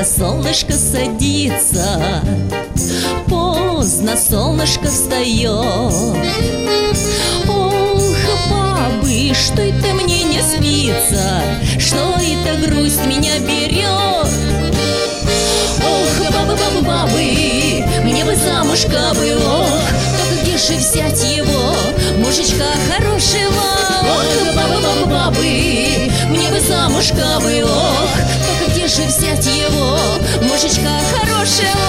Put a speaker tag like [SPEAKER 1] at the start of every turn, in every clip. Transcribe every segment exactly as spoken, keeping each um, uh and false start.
[SPEAKER 1] солнышко садится, поздно солнышко встает. Ох, бабы, что это мне не спится, что это грусть меня берет? Ох, бабы, бабы, бабы, мне бы замуж кабы, ох, только где же взять его, мужичка хорошего? Ох, бабы, бабы, бабы, мне бы замуж кабы, ох, только где же взять его, мужичка хорошего?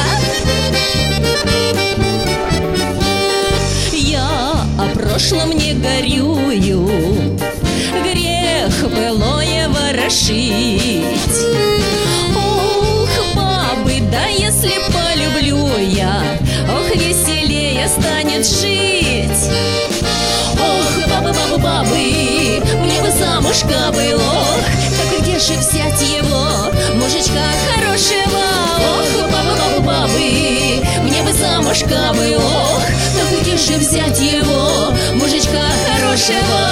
[SPEAKER 1] Я о прошлом не горюю, грех былое ворошить. Ох, бабы, да если полюблю я, ох, веселее станет жить. Ох, бабы, бабы, бабы, мне бы замуж кабы, ох, так где же взять его, мужичка хорошего? Ох, бабы, бабы, бабы, мне бы замуж кабы, ох, так где же взять его, мужичка хорошего?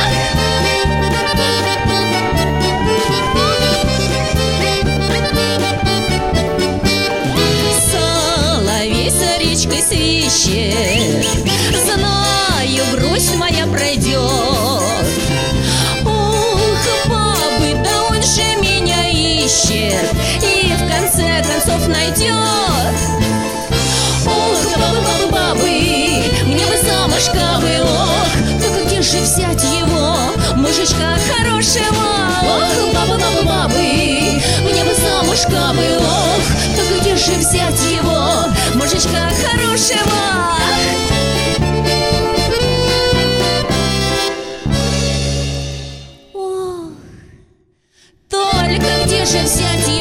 [SPEAKER 1] Соловей за речкой свищет, знаю, грусть моя пройдет. Ох, бабы, да он же меня ищет и в конце концов найдет. Ох, бабы, бабы, бабы, мне бы замуж кабы, ох, только где же взять его, мужичка хорошего? Ох, бабы, бабы, бабы, мне бы замуж кабы, ох, только где же взять его, мужичка хорошего? Ох, только где же взять